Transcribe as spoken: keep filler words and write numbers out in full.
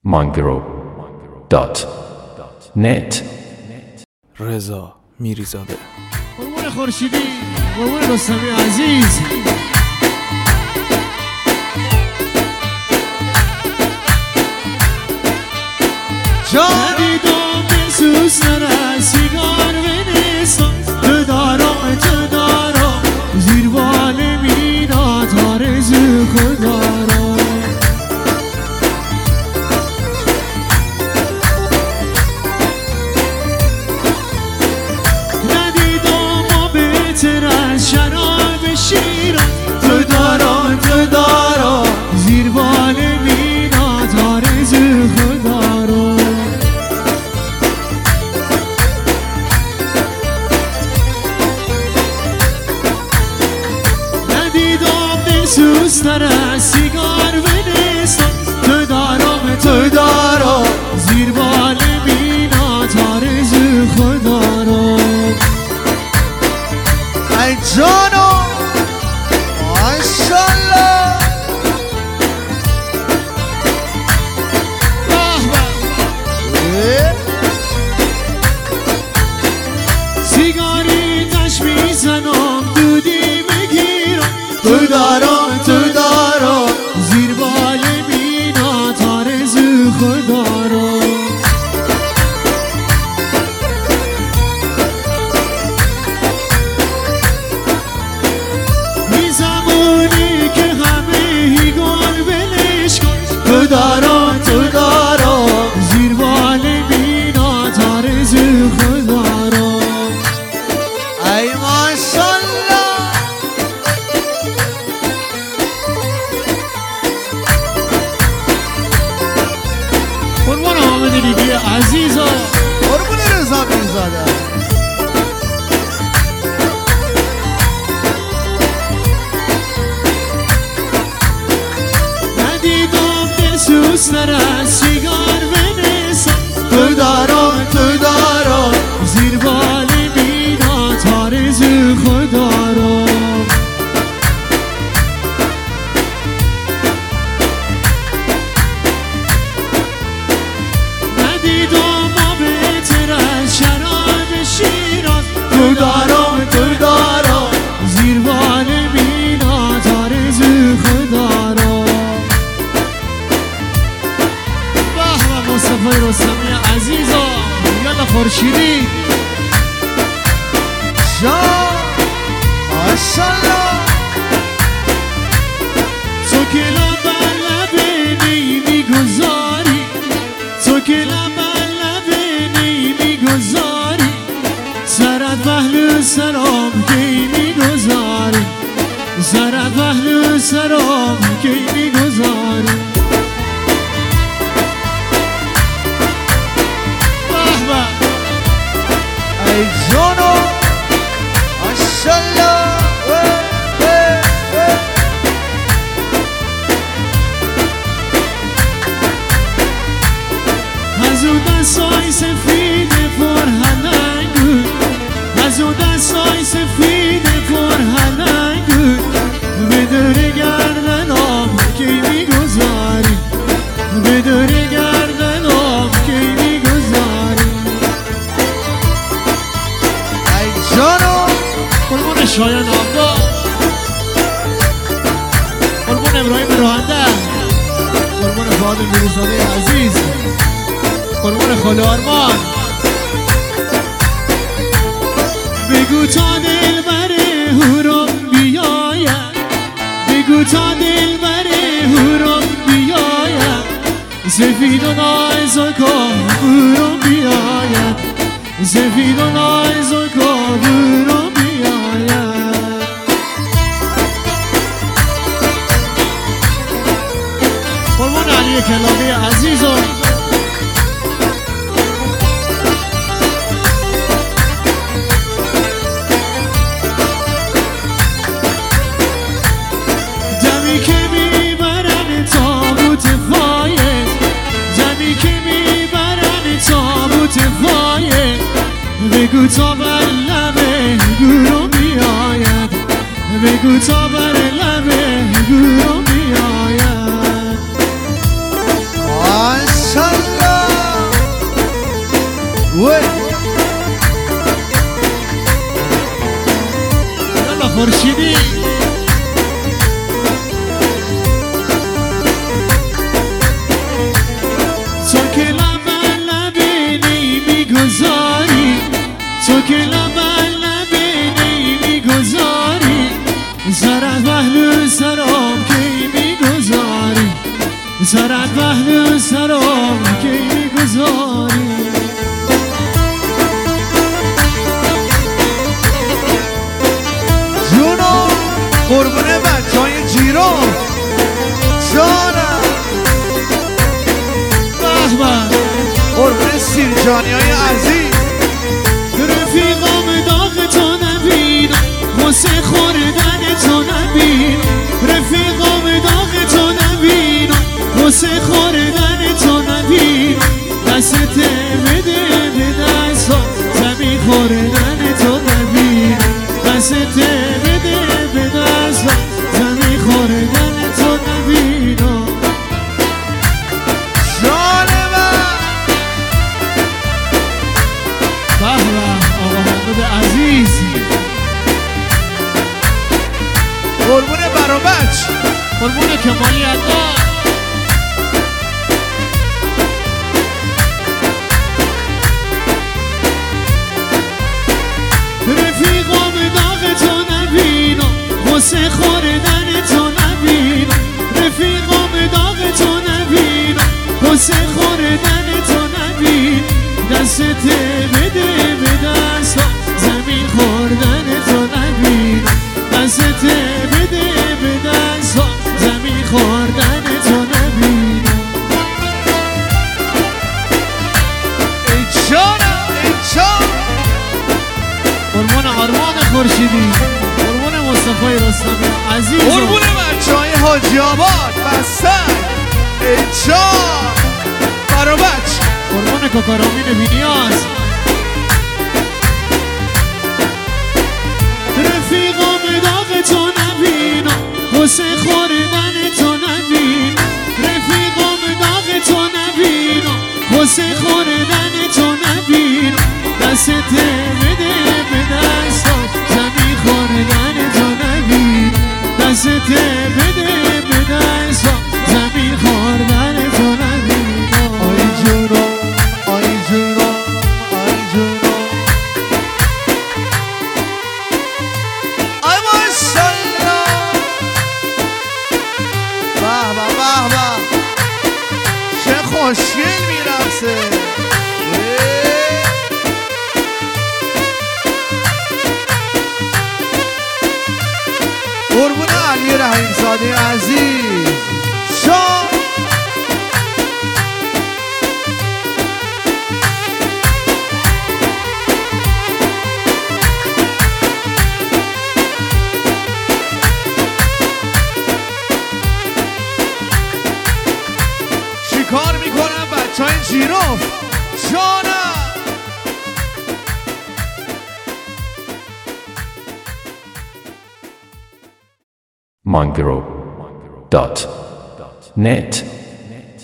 مانگرو دات نت. رضا میریزاده. قربون خورشیدی، قربون رستمی عزیز. جانی دام سوس نره سیگار بنیسان تو دارم تو دارم زیر بال مینا تارز خدارم ندیدم و بهتر از شراب شیرم تو دارم تو دارم زیر بال مینا تارز خدارم سوس نره سیگار بنیسان تو دارم تو دارم زیر بال مینا تارز خدارم. ای جانو ماشالله سیگاری تش میزنم دودی بگیرم تو دارم تو دارم زیر بال مینا تارز خدارم. این زمانی که همه هی گل بلش کن تو دارم تو دارم زیر بال مینا تارز خدارم. ای ماشالله قربان حامد لیبی عزیزا، قربون رضا میرزاده. ندیدم دل سوس نره سیگار بنیسان تو دارم تو دارم زیر بال مینا تارز خدارم. ندیدم ما بهتر از شراب شیراز تو دارم تو دارم زیر بال مینا تارز خدارم. به به مصطفی رستمی عزیزا، یالا خورشیدی جان ماشالله. تو که لبن لبنی میگذاری تو که لبن لبنی میگذاری سرت پهلو سرام کی میگذاری سرت پهلو سرام کی میگذاری. به به ای جانو ماشالله. از او دستای سفید پرهنگ از او دستای سفید پرهنگ به دور گردنم کی میگذاری به دور گردنم کی میگذاری. ای جانو قربون شایان آقا، قربون ابراهیم راهنده، قربون فاضل میرزاده عزیز، قربون خاله آرمان. بگو تا دل بره هورم بیاید بگو تا دل بره هورم بیاید سفید و نایز و کابورم بیاید سفید و نایز و کابورم بیاید. قربون علی کلامی عزیزم، دمی که میبرن تابوت فایه دمی که میبرن تابوت فایه بگو تا بر لبه گورو بیاید بگو تا بر لبه گورو بیاید. ماشالله. خورشیدی تو که لبن لبینی میگذاری تو که لبن لبینی میگذاری زرد بهلو سرام کی میگذاری زرد بهلو سرام کی میگذاری جونو قربونه بچه های جیرون جانم بهبه قربونه سیرجانی های عزیز رفیقام داغ تو نبینم غصه خوردن تو نبینم رفیقام داغ تو نبینم غصه خوردن تو نبینم دستت بده به دستا زمین خوردن تو نبینم دستت بده به دستا زمین خوردن تو نبینم جان من به به آقا محمد عزیز قربونه برابچ قربون کمالی الله رفیقام داغ تو نبینم غصه خوردن تو نبینم رفیقام داغ تو نبینم غصه خوردن تو نبینم دستت بده به دستا زمین خوردن تو نبینم دستت بده به دستا زمین خوردن تو نبینم ای جانم ای جانم قربون آرمان خورشیدی قربون مصطفی رستمی عزیز قربونه بچه های حاجی آباد بستن ای جان برابچ قربون کاکارامین بینیاز رفیقام داغ تو نبینم غصه خوردن تو نبینم رفیقام داغ تو نبینم غصه خوردن تو نبینم دستت بده به دستا زمین خوردن تو نبینم دستت بده به دستا زمین خوردن تو نبینم آی جونو آی جونو آی جونو آی ماشالله به به به به چه خوشگل میرقصه قربون علی رحیم زاده عزیز شام چیکار میکنم بچه های جیروف جانم Mongro dot net